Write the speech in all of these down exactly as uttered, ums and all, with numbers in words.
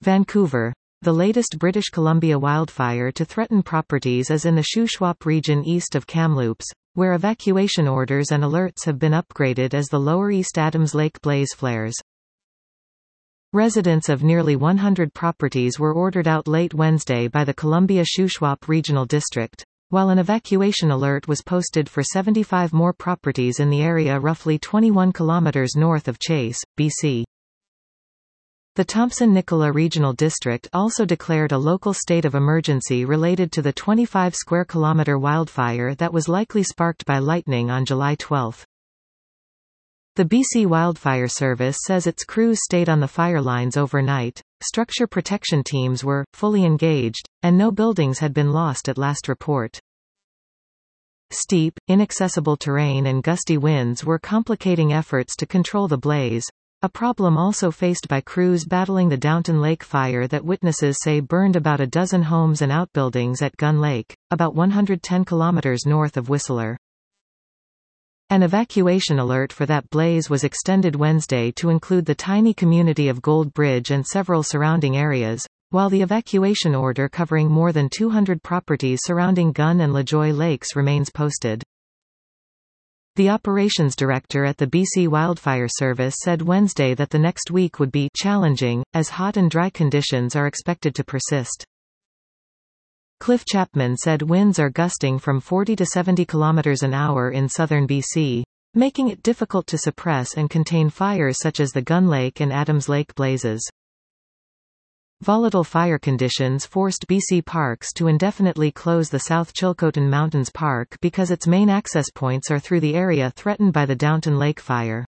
Vancouver. The latest British Columbia wildfire to threaten properties is in the Shuswap region east of Kamloops, where evacuation orders and alerts have been upgraded as the lower East Adams Lake blaze flares. Residents of nearly one hundred properties were ordered out late Wednesday by the Columbia Shuswap Regional District, while an evacuation alert was posted for seventy-five more properties in the area roughly twenty-one kilometers north of Chase, B C. The Thompson-Nicola Regional District also declared a local state of emergency related to the twenty-five square kilometer wildfire that was likely sparked by lightning on July twelfth. The B C Wildfire Service says its crews stayed on the fire lines overnight, structure protection teams were fully engaged, and no buildings had been lost at last report. Steep, inaccessible terrain and gusty winds were complicating efforts to control the blaze, a problem also faced by crews battling the Downton Lake fire that witnesses say burned about a dozen homes and outbuildings at Gun Lake, about one hundred ten kilometers north of Whistler. An evacuation alert for that blaze was extended Wednesday to include the tiny community of Gold Bridge and several surrounding areas, while the evacuation order covering more than two hundred properties surrounding Gun and LaJoy Lakes remains posted. The operations director at the B C Wildfire Service said Wednesday that the next week would be challenging, as hot and dry conditions are expected to persist. Cliff Chapman said winds are gusting from forty to seventy kilometers an hour in southern B C, making it difficult to suppress and contain fires such as the Gun Lake and Adams Lake blazes. Volatile fire conditions forced B C Parks to indefinitely close the South Chilcotin Mountains Park because its main access points are through the area threatened by the Downton Lake fire.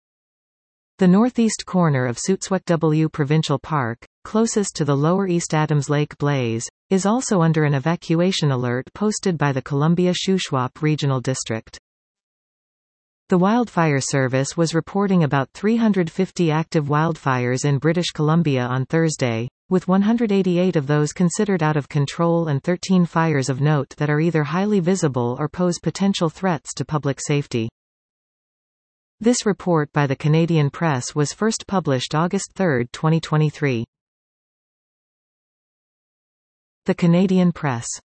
The northeast corner of Suitswek Provincial Park, closest to the lower East Adams Lake blaze, is also under an evacuation alert posted by the Columbia Shuswap Regional District. The Wildfire Service was reporting about three hundred fifty active wildfires in British Columbia on Thursday, with one hundred eighty-eight of those considered out of control and thirteen fires of note that are either highly visible or pose potential threats to public safety. This report by the Canadian Press was first published August third, twenty twenty-three. The Canadian Press.